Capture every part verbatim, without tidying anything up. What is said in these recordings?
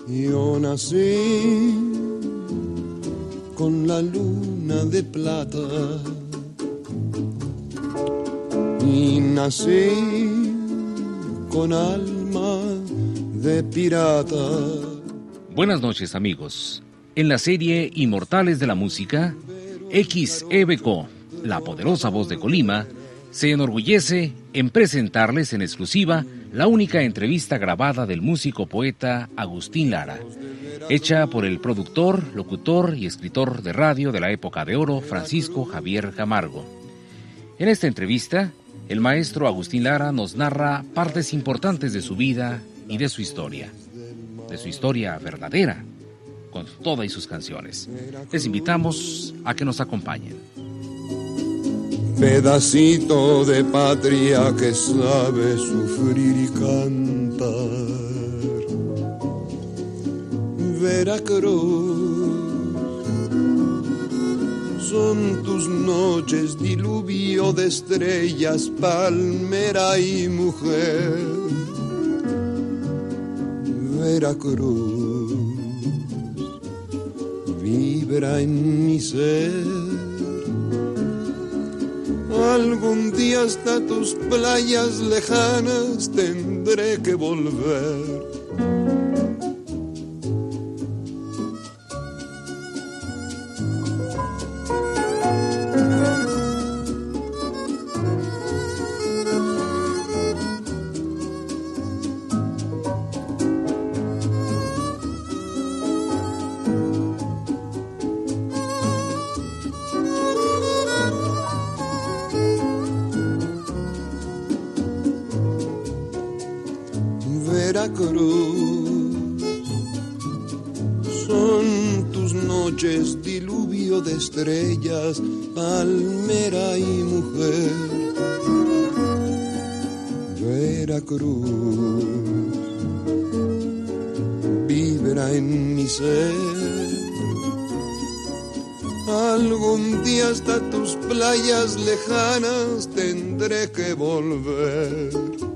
Yo nací con la luna de plata y nací con alma de pirata. Buenas noches, amigos. En la serie Inmortales de la Música, X E B C O, la poderosa voz de Colima, se enorgullece en presentarles en exclusiva la única entrevista grabada del músico poeta Agustín Lara, hecha por el productor, locutor y escritor de radio de la época de oro, Francisco Javier Camargo. En esta entrevista, el maestro Agustín Lara nos narra partes importantes de su vida y de su historia, de su historia verdadera, con todas sus canciones. Les invitamos a que nos acompañen. Pedacito de patria que sabe sufrir y cantar. Veracruz, son tus noches diluvio de estrellas, palmera y mujer. Veracruz, vibra en mi ser. Algún día hasta tus playas lejanas tendré que volver. Veracruz, son tus noches diluvio de estrellas, palmera y mujer. Veracruz, vibra en mi ser. Algún día hasta tus playas lejanas tendré que volver.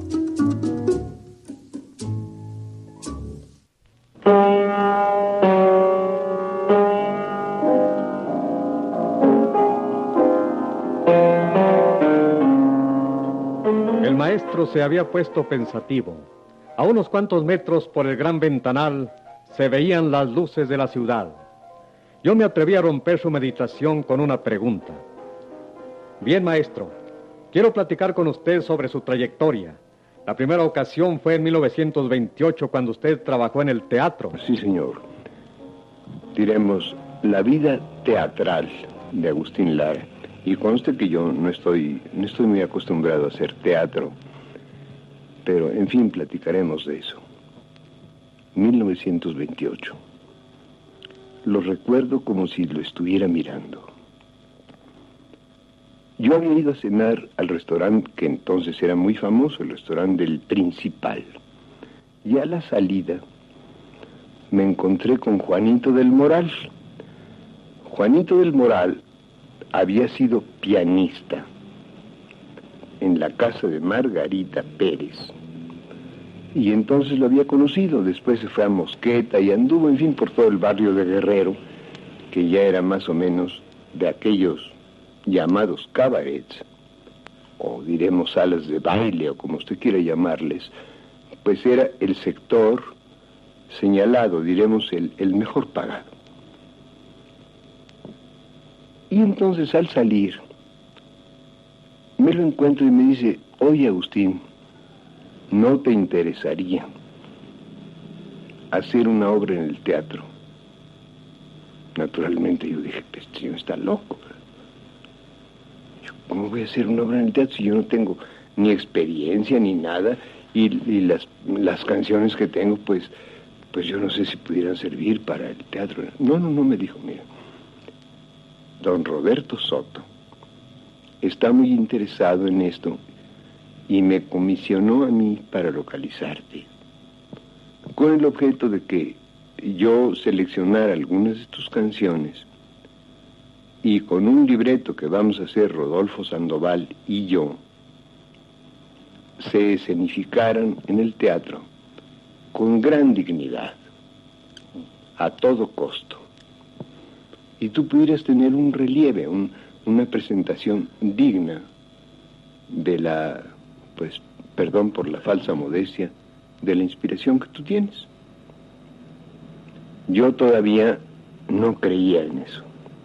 Se había puesto pensativo. A unos cuantos metros por el gran ventanal se veían las luces de la ciudad. Yo me atreví a romper su meditación con una pregunta. Bien, maestro, quiero platicar con usted sobre su trayectoria. La primera ocasión fue en mil novecientos veintiocho, cuando usted trabajó en el teatro. Sí, señor. Diremos, la vida teatral de Agustín Lara. Y conste que yo no estoy, no estoy muy acostumbrado a hacer teatro. Pero, en fin, platicaremos de eso. mil novecientos veintiocho. Lo recuerdo como si lo estuviera mirando. Yo había ido a cenar al restaurante que entonces era muy famoso, el restaurante del Principal. Y a la salida me encontré con Juanito del Moral. Juanito del Moral había sido pianista en la casa de Margarita Pérez. Y entonces lo había conocido, después se fue a Mosqueta y anduvo, en fin, por todo el barrio de Guerrero, que ya era más o menos de aquellos llamados cabarets, o diremos salas de baile, o como usted quiera llamarles, pues era el sector señalado, diremos, el, el mejor pagado. Y entonces al salir, me lo encuentro y me dice, oye Agustín, ¿no te interesaría hacer una obra en el teatro? Naturalmente yo dije, pues este tío está loco. Yo, ¿cómo voy a hacer una obra en el teatro si yo no tengo ni experiencia ni nada? Y, y las, las canciones que tengo, pues, pues yo no sé si pudieran servir para el teatro. No, no, no, me dijo, mira, don Roberto Soto está muy interesado en esto y me comisionó a mí para localizarte, con el objeto de que yo seleccionara algunas de tus canciones y con un libreto que vamos a hacer Rodolfo Sandoval y yo, se escenificaran en el teatro con gran dignidad, a todo costo, y tú pudieras tener un relieve, un, una presentación digna de la, pues, perdón por la falsa modestia, de la inspiración que tú tienes. Yo todavía no creía en eso.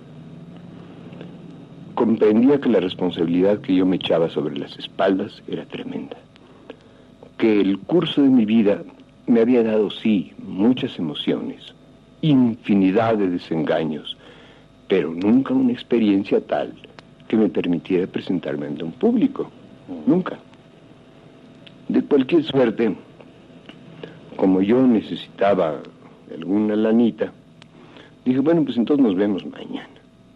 Comprendía que la responsabilidad que yo me echaba sobre las espaldas era tremenda. Que el curso de mi vida me había dado, sí, muchas emociones, infinidad de desengaños, pero nunca una experiencia tal que me permitiera presentarme ante un público. Nunca. De cualquier suerte, como yo necesitaba alguna lanita, dije, bueno, pues entonces nos vemos mañana.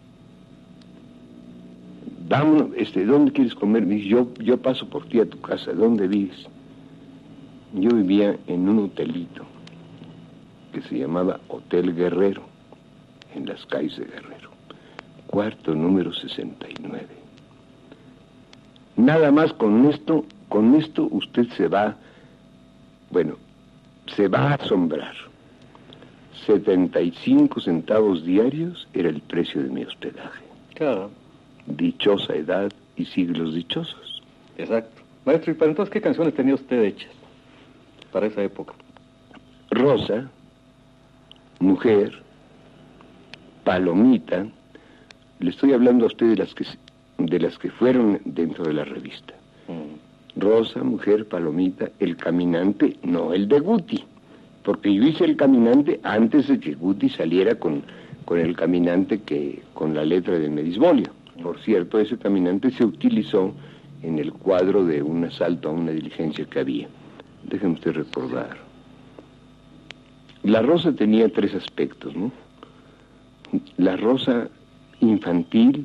Vámonos, este, ¿dónde quieres comer? Me dice, yo, yo paso por ti a tu casa. ¿Dónde vives? Yo vivía en un hotelito que se llamaba Hotel Guerrero, en las calles de Guerrero, cuarto número sesenta y nueve. Nada más con esto, con esto usted se va, bueno, se va a asombrar. setenta y cinco centavos diarios era el precio de mi hospedaje. Claro. Dichosa edad y siglos dichosos. Exacto. Maestro, ¿y para entonces qué canciones tenía usted hechas para esa época? Rosa, Mujer, Palomita. Le estoy hablando a usted de las que, de las que fueron dentro de la revista. Mm. Rosa, Mujer, Palomita, El Caminante, no el de Guti, porque yo hice El Caminante antes de que Guti saliera con, con El Caminante, que con la letra de Medisbolio. Por cierto, ese caminante se utilizó en el cuadro de un asalto a una diligencia que había. Déjeme usted recordar. La rosa tenía tres aspectos, ¿no? La rosa infantil,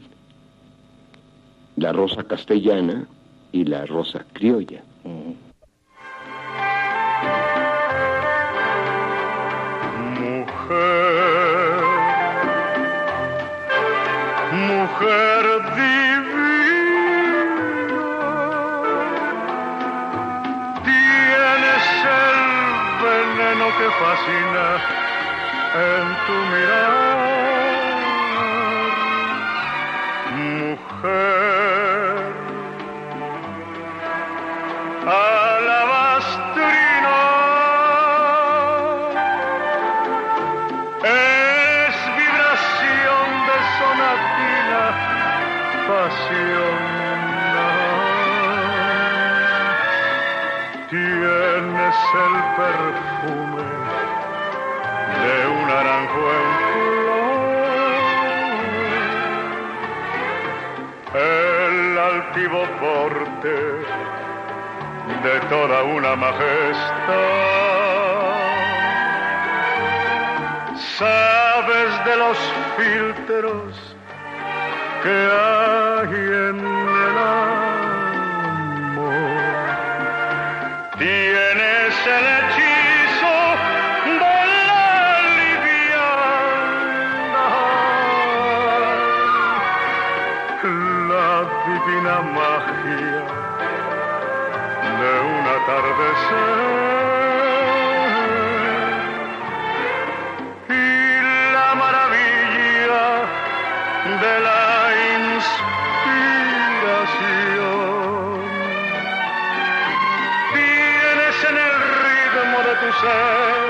la rosa castellana y la rosa criolla. Uh-huh. Mujer, mujer divina, tienes el veneno que fascina en tu mirar. Mujer, alabastrina, es vibración de sonatina pasional. Tienes el perfume de un naranjo en flor, el altivo porte de toda una majestad. Sabes de los filtros que hay en el amor. Tienes el hechizo de la liviana, la divina magia de un atardecer y la maravilla de la inspiración. Tienes en el ritmo de tu ser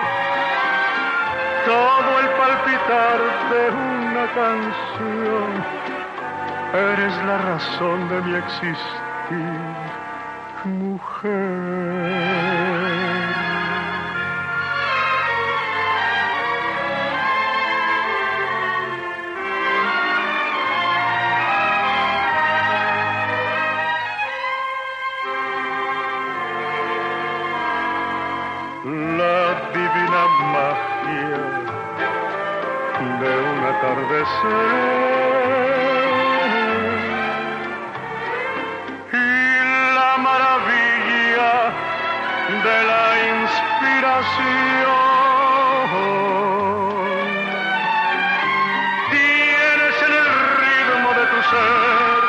todo el palpitar de una canción. Eres la razón de mi existir, mujer. La divina magia de un atardecer y la maravilla de la inspiración. Tienes en el ritmo de tu ser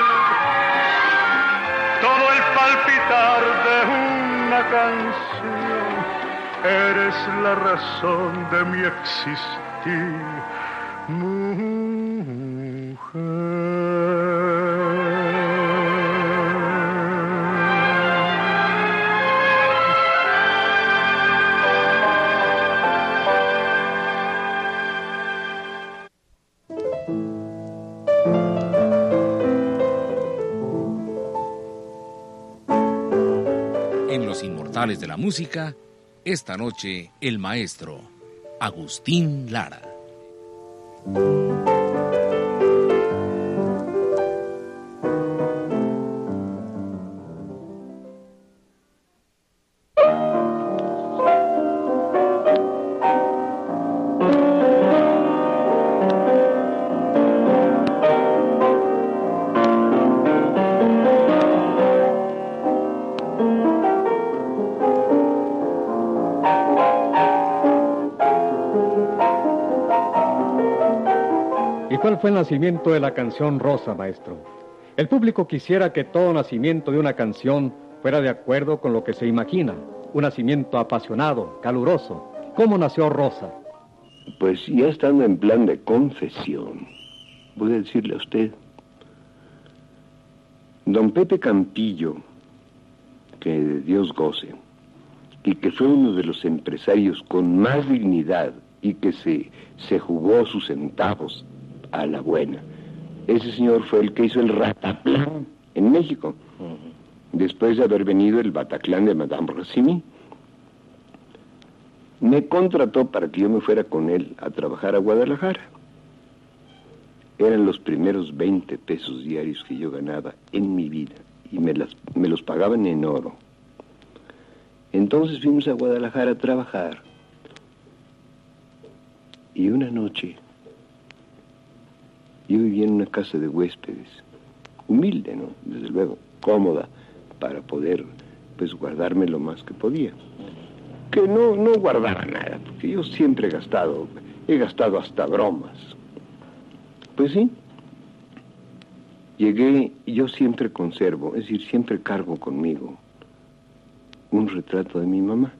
todo el palpitar de una canción. eres la razón de mi existir, mujer. En Los Inmortales de la Música, esta noche el maestro Agustín Lara. ¿Cuál fue el nacimiento de la canción Rosa, maestro? El público quisiera que todo nacimiento de una canción fuera de acuerdo con lo que se imagina. Un nacimiento apasionado, caluroso. ¿Cómo nació Rosa? Pues ya estando en plan de confesión, voy a decirle a usted. Don Pepe Campillo, que de Dios goce, y que fue uno de los empresarios con más dignidad y que se, se jugó sus centavos a la buena. Ese señor fue el que hizo el Rataplan en México, uh-huh. Después de haber venido el Bataclan de Madame Rossini. Me contrató para que yo me fuera con él a trabajar a Guadalajara. Eran los primeros veinte pesos diarios que yo ganaba en mi vida y me, las, me los pagaban en oro. Entonces fuimos a Guadalajara a trabajar y una noche yo vivía en una casa de huéspedes, humilde, ¿no? Desde luego, cómoda, para poder, pues, guardarme lo más que podía. Que no, no guardaba nada, porque yo siempre he gastado, he gastado hasta bromas. Pues sí, llegué y yo siempre conservo, es decir, siempre cargo conmigo un retrato de mi mamá.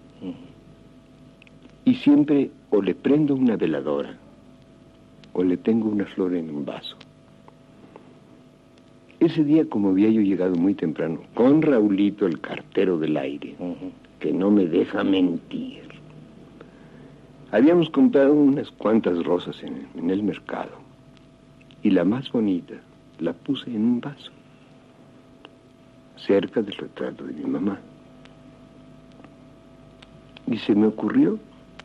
Y siempre o le prendo una veladora, o le tengo una flor en un vaso. Ese día, como había yo llegado muy temprano, con Raulito, el cartero del aire, uh-huh. que no me deja mentir, habíamos comprado unas cuantas rosas en, en el mercado, y la más bonita la puse en un vaso, cerca del retrato de mi mamá. Y se me ocurrió,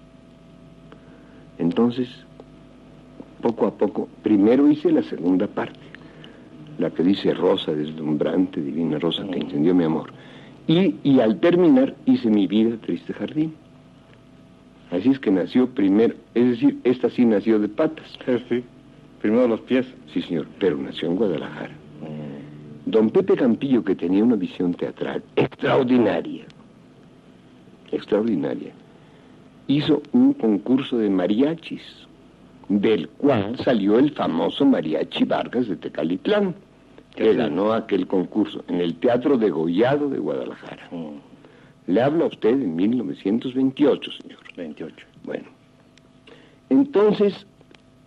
entonces, poco a poco, primero hice la segunda parte, la que dice Rosa deslumbrante, divina rosa que encendió mi amor. Y, y al terminar hice Mi vida, triste jardín. Así es que nació primero, es decir, esta sí nació de patas. Sí, sí, primero los pies. Sí, señor, pero nació en Guadalajara. Mm. Don Pepe Campillo, que tenía una visión teatral extraordinaria, extraordinaria, hizo un concurso de mariachis, del cual salió el famoso Mariachi Vargas de Tecalitlán, que ganó aquel concurso en el Teatro Degollado de Guadalajara. Mm. Le hablo a usted en mil novecientos veintiocho, señor. veintiocho. Bueno, entonces,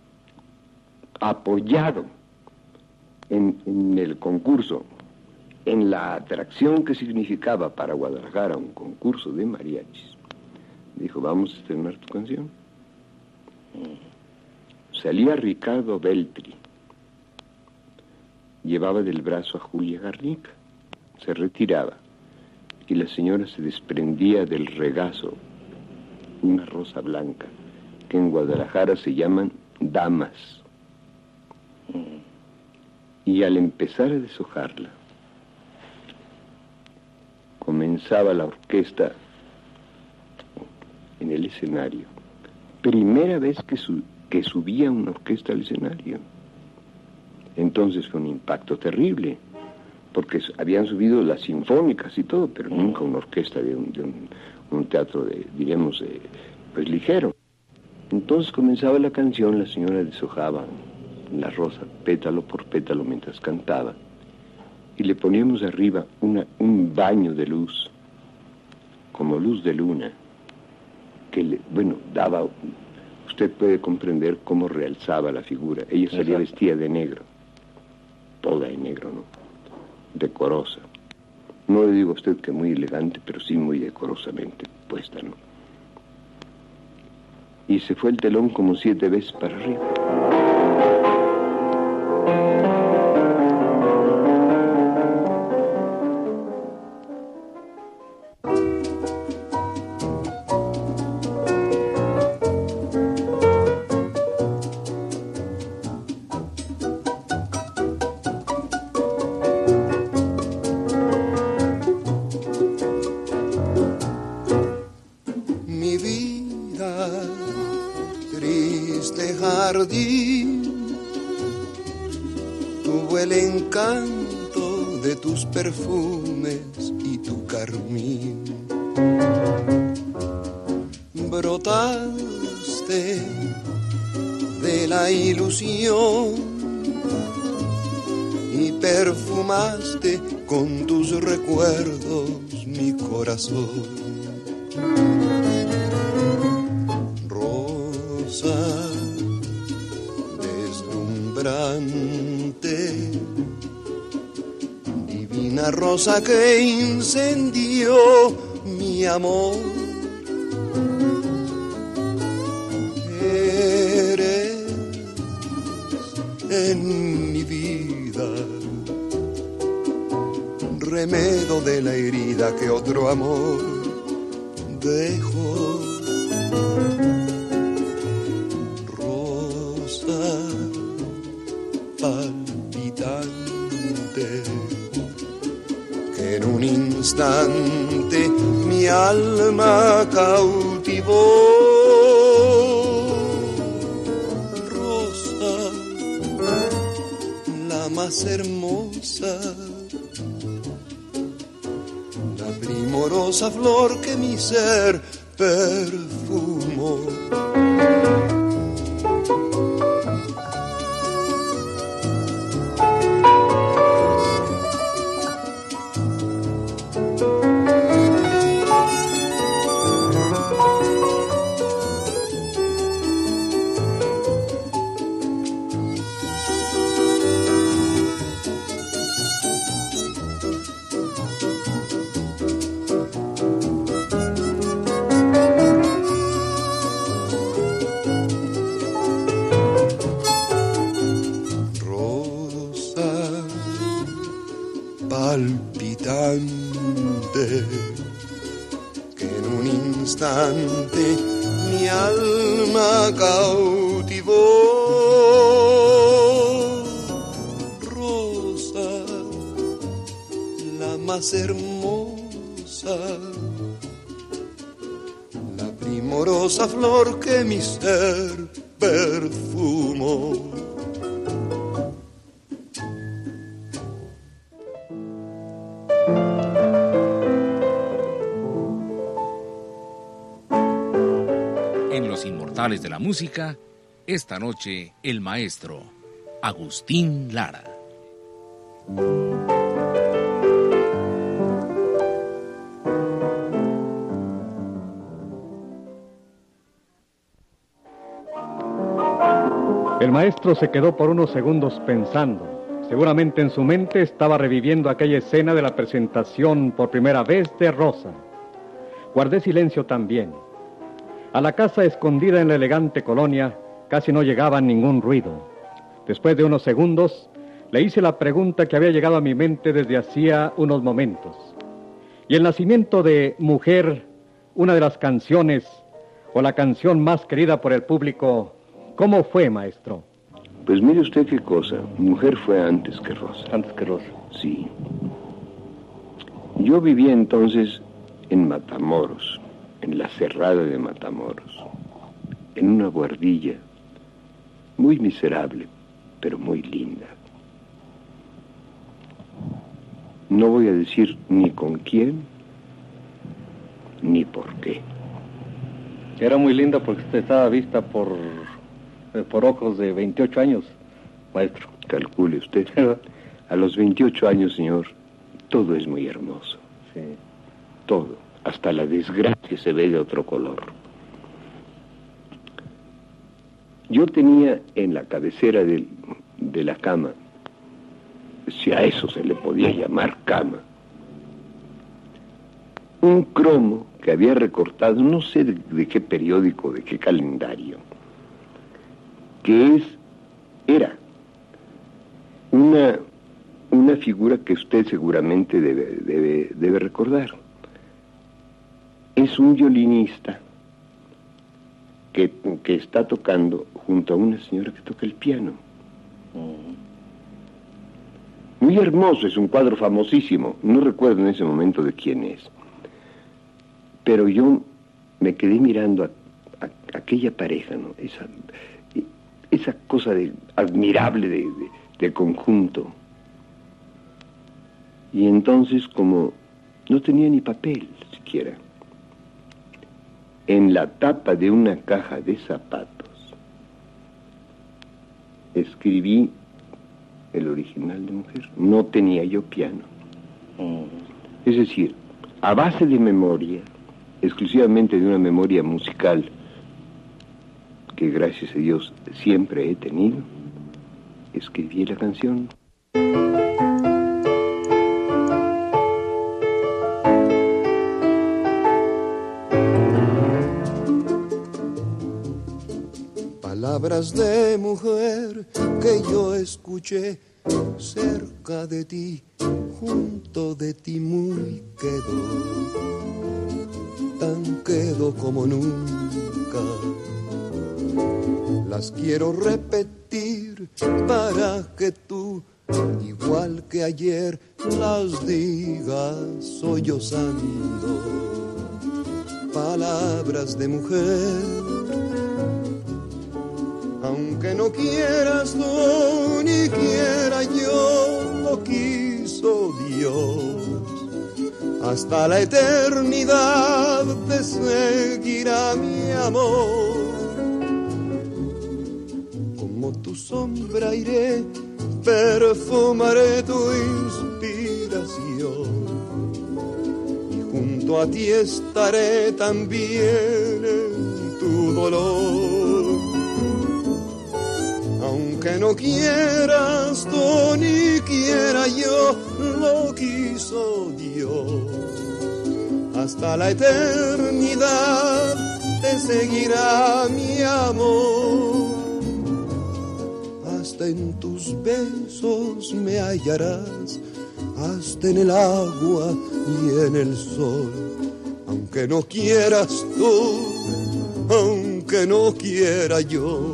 apoyado en, en el concurso, en la atracción que significaba para Guadalajara un concurso de mariachis, dijo, vamos a estrenar tu canción. Mm. Salía Ricardo Beltri, llevaba del brazo a Julia Garnica, se retiraba y la señora se desprendía del regazo una rosa blanca que en Guadalajara se llaman damas. Y al empezar a deshojarla, comenzaba la orquesta en el escenario. Primera vez que su que subía una orquesta al escenario. Entonces fue un impacto terrible, porque habían subido las sinfónicas y todo, pero nunca una orquesta de un, de un, un teatro, de, diríamos, de, pues ligero. Entonces comenzaba la canción, la señora deshojaba la rosa pétalo por pétalo mientras cantaba, y le poníamos arriba una, un baño de luz, como luz de luna, que, le, bueno, daba... Usted puede comprender cómo realzaba la figura. Ella salía Exacto. vestida de negro, toda en negro, ¿no? Decorosa. No le digo a usted que muy elegante, pero sí muy decorosamente puesta, ¿no? Y se fue el telón como siete veces para arriba. Tuvo el encanto de tus perfumes y tu carmín. Brotaste de la ilusión y perfumaste con tus recuerdos mi corazón. Rosa deslumbrante, divina rosa que incendió mi amor. Eres en mi vida remedio de la herida que otro amor dejó. Rosa palpitante que en un instante mi alma cautivó. Rosa, la más hermosa, la primorosa flor que mi ser perfumó. Palpitante, que en un instante mi alma cautivó. Rosa, la más hermosa, la primorosa flor que mi ser perfumó. En Los Inmortales de la Música, esta noche el maestro Agustín Lara. El maestro se quedó por unos segundos pensando. Seguramente en su mente estaba reviviendo aquella escena de la presentación por primera vez de Rosa. Guardé silencio también. A la casa escondida en la elegante colonia casi no llegaba ningún ruido. Después de unos segundos, le hice la pregunta que había llegado a mi mente desde hacía unos momentos. ¿Y el nacimiento de Mujer, una de las canciones, o la canción más querida por el público, cómo fue, maestro? Pues mire usted qué cosa, Mujer fue antes que Rosa. Antes que Rosa. Sí. Yo vivía entonces en Matamoros, en la cerrada de Matamoros, en una buhardilla muy miserable, pero muy linda. No voy a decir ni con quién, ni por qué. Era muy linda porque usted estaba vista por, por ojos de veintiocho años, maestro. Calcule usted. A los veintiocho años, señor, todo es muy hermoso. Sí. Todo. Hasta la desgracia se ve de otro color. yo tenía en la cabecera del, de la cama, si a eso se le podía llamar cama, un cromo que había recortado, no sé de, de qué periódico, de qué calendario, que es, era una, una figura que usted seguramente debe, debe, debe recordar. Es un violinista que, que está tocando junto a una señora que toca el piano. Muy hermoso, es un cuadro famosísimo, no recuerdo en ese momento de quién es. Pero yo me quedé mirando a, a, a aquella pareja, ¿no? Esa, esa cosa de, admirable de, de, de conjunto. Y entonces, como no tenía ni papel siquiera, en la tapa de una caja de zapatos escribí el original de mujer. No tenía yo piano. Mm. Es decir, a base de memoria, exclusivamente de una memoria musical que gracias a Dios siempre he tenido, escribí la canción. Palabras de mujer que yo escuché cerca de ti, junto de ti muy quedo, tan quedo como nunca. Las quiero repetir para que tú, igual que ayer, las digas sollozando. Palabras de mujer, aunque no quieras tú ni quiera yo, lo quiso Dios. Hasta la eternidad te seguirá mi amor. Como tu sombra iré, perfumaré tu inspiración. Y junto a ti estaré también en tu dolor. Aunque no quieras tú ni quiera yo, lo quiso Dios. Hasta la eternidad te seguirá mi amor. Hasta en tus besos me hallarás, hasta en el agua y en el sol. Aunque no quieras tú, aunque no quiera yo.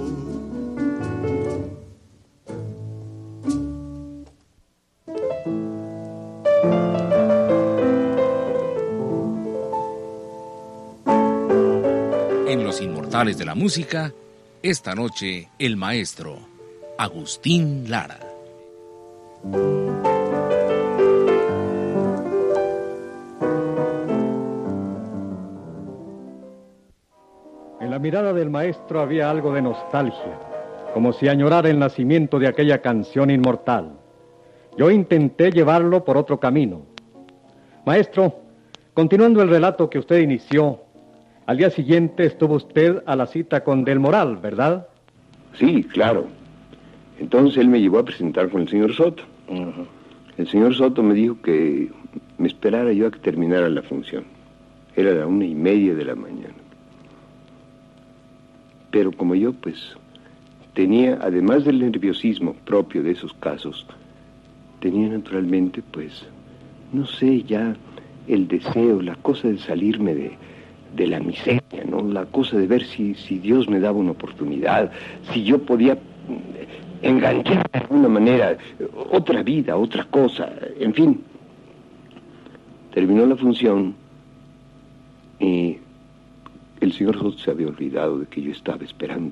De la música, esta noche el maestro Agustín Lara. En la mirada del maestro había algo de nostalgia, como si añorara el nacimiento de aquella canción inmortal. Yo intenté llevarlo por otro camino. Maestro, continuando el relato que usted inició, al día siguiente estuvo usted a la cita con Del Moral, ¿verdad? Sí, claro. Entonces él me llevó a presentar con el señor Soto. Uh-huh. El señor Soto me dijo que me esperara yo a que terminara la función. Era la una y media de la mañana. Pero como yo, pues, tenía, además del nerviosismo propio de esos casos, tenía naturalmente, pues, no sé, ya el deseo, la cosa de salirme de... de la miseria, ¿no? La cosa de ver si, si Dios me daba una oportunidad, si yo podía enganchar de alguna manera otra vida, otra cosa, en fin. Terminó la función y el señor Soto se había olvidado de que yo estaba esperando.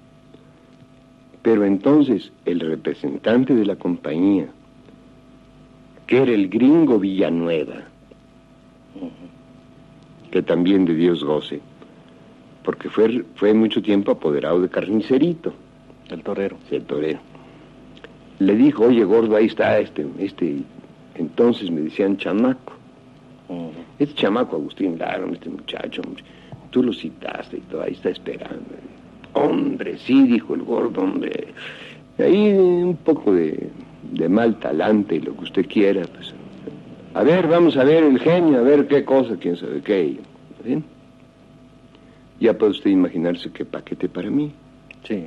Pero entonces el representante de la compañía, que era el gringo Villanueva, que también de Dios goce, porque fue, fue mucho tiempo apoderado de Carnicerito, el torero. Sí, el torero. Le dijo, oye, gordo, ahí está este, este, entonces me decían chamaco. Uh-huh. Este chamaco Agustín Lara, este muchacho, tú lo citaste y todo, ahí está esperando. Hombre, sí, dijo el gordo, hombre. Ahí un poco de, de mal talante y lo que usted quiera, pues. A ver, vamos a ver el genio, a ver qué cosa, quién sabe qué. ¿Bien? Ya puede usted imaginarse qué paquete para mí. Sí.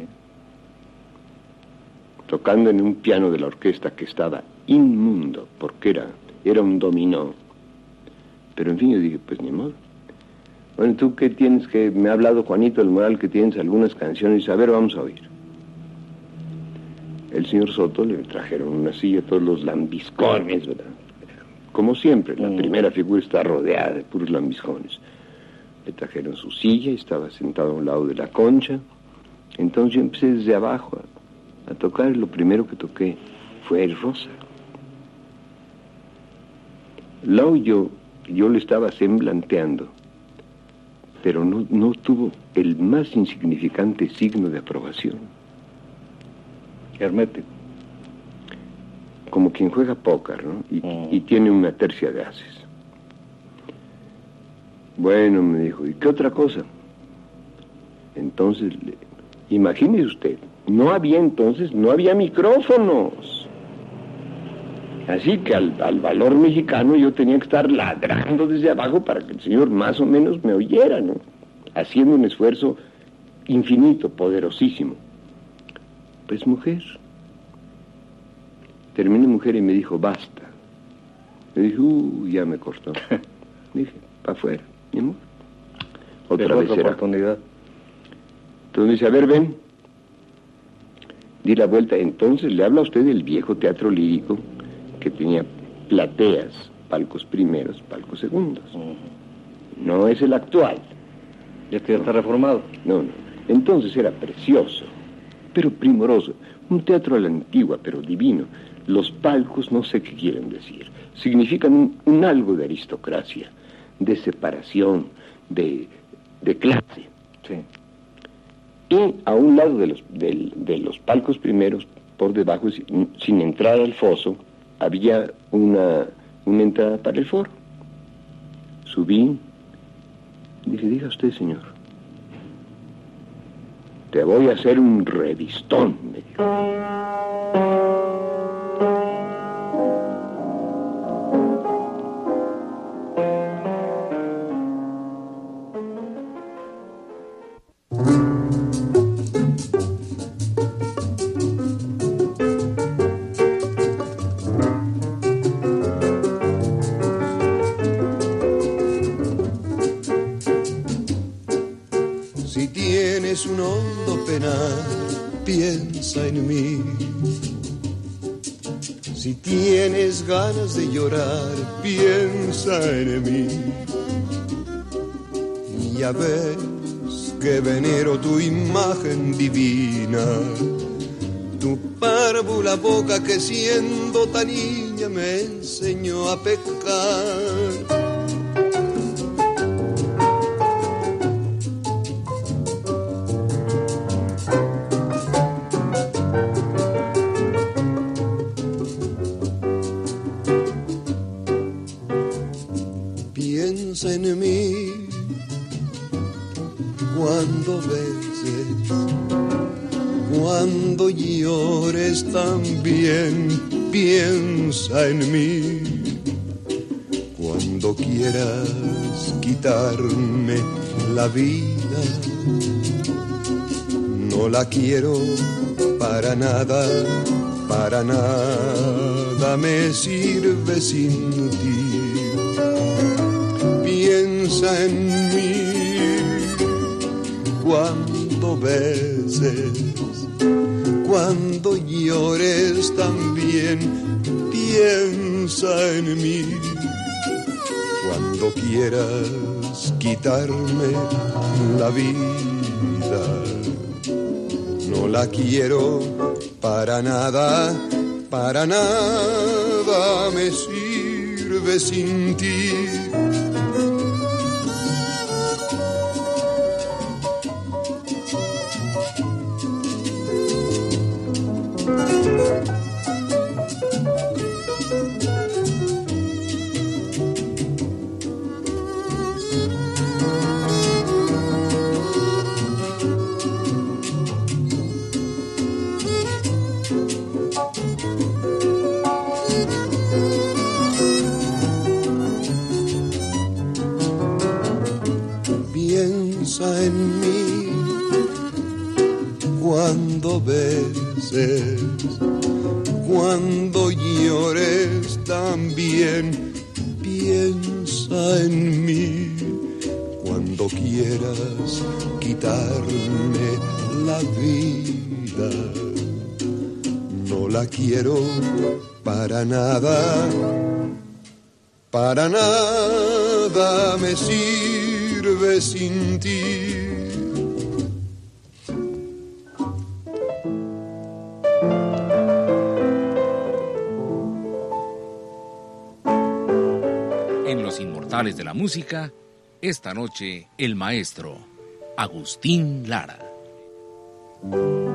Tocando en un piano de la orquesta que estaba inmundo, porque era, era un dominó. Pero en fin, yo dije, pues ni modo. Bueno, ¿tú qué tienes? Que me ha hablado Juanito del Moral, que tienes algunas canciones. A ver, vamos a oír. El señor Soto le trajeron una silla, todos los lambiscones, ¿verdad? Como siempre, la mm. primera figura está rodeada de puros lambiscones. Le trajeron su silla, estaba sentado a un lado de la concha. Entonces yo empecé desde abajo a, a tocar. Lo primero que toqué fue el rosa. Luego yo, yo le estaba semblanteando, pero no, no tuvo el más insignificante signo de aprobación. Hermético. Como quien juega póker, ¿no? Y, mm. y tiene una tercia de ases. Bueno, me dijo, ¿y qué otra cosa? Entonces, le, imagínese usted, no había entonces, no había micrófonos. Así que al, al valor mexicano yo tenía que estar ladrando desde abajo para que el señor más o menos me oyera, ¿no? Haciendo un esfuerzo infinito, poderosísimo. Pues mujer. Terminé mujer y me dijo, basta. Me dijo, uh, ya me cortó. Dije, para afuera. ¿No? Otra vez otra oportunidad. Entonces me dice, a ver, ven. Di la vuelta. Entonces le habla a usted del viejo teatro lírico que tenía plateas, palcos primeros, palcos segundos. Uh-huh. No es el actual. Ya que ya está reformado. No, no. Entonces era precioso, pero primoroso. Un teatro a la antigua, pero divino. Los palcos no sé qué quieren decir. Significan un, un algo de aristocracia, de separación, de, de clase. Sí. Y a un lado de los, de, de los palcos primeros, por debajo, sin, sin entrar al foso, había una, una entrada para el foro. Subí. Dije, diga usted, señor. Te voy a hacer un revistón, me dijo. Si tienes un hondo penal, piensa en mí. Si tienes ganas de llorar, piensa en mí. Y ya ves que venero tu imagen divina, tu párvula boca que siendo tan niña me enseñó a pecar. Piensa en mí cuando beses, cuando llores también. Piensa en mí cuando quieras quitarme la vida. No la quiero para nada, para nada me sirve sin ti. Piensa en mí cuando beses, cuando llores también. Piensa en mí cuando quieras quitarme la vida. No la quiero para nada, para nada me sirve sin ti. piensa en mí. Cuando beses, cuando llores, también piensa en mí. Cuando quieras quitarme la vida, no la quiero para nada, para nada me sirve sin ti. En Los Inmortales de la Música, esta noche el maestro Agustín Lara.